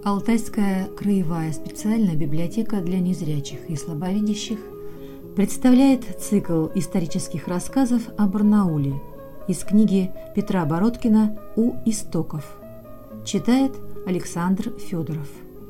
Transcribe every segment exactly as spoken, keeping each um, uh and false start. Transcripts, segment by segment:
Алтайская краевая специальная библиотека для незрячих и слабовидящих представляет цикл исторических рассказов о Барнауле из книги Петра Бородкина «У истоков». Читает Александр Федоров.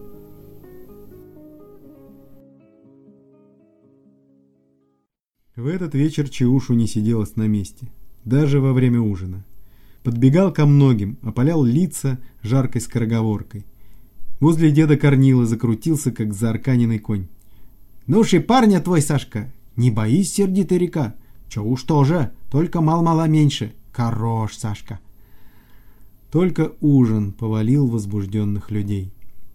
В этот вечер Чаушу не сиделось на месте, даже во время ужина. Подбегал ко многим, опалял лица жаркой скороговоркой. Возле деда Корнила закрутился, как заарканенный конь. «Ну уж и парня твой, Сашка! Не боись, сердитый река! Чауш тоже, только мал-мала меньше! Хорош, Сашка!» Только ужин повалил возбужденных людей.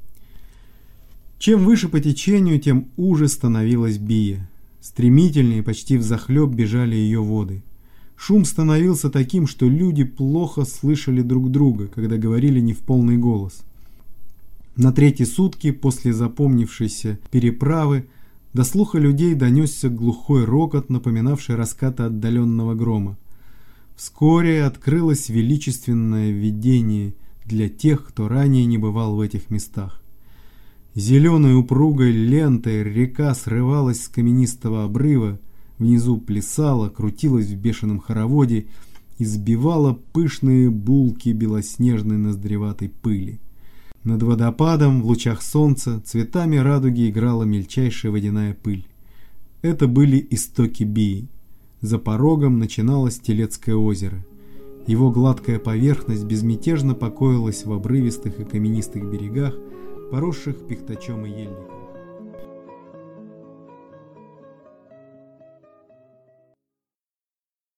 Чем выше по течению, тем уже становилась Бия. Стремительнее, почти взахлеб бежали ее воды. Шум становился таким, что люди плохо слышали друг друга, когда говорили не в полный голос. На третьи сутки после запомнившейся переправы до слуха людей донесся глухой рокот, напоминавший раскаты отдаленного грома. Вскоре открылось величественное видение для тех, кто ранее не бывал в этих местах. Зеленой упругой лентой река срывалась с каменистого обрыва, внизу плясала, крутилась в бешеном хороводе и сбивала пышные булки белоснежной ноздреватой пыли. Над водопадом в лучах солнца цветами радуги играла мельчайшая водяная пыль. Это были истоки Бии. За порогом начиналось Телецкое озеро. Его гладкая поверхность безмятежно покоилась в обрывистых и каменистых берегах, поросших пихтачом и ельником.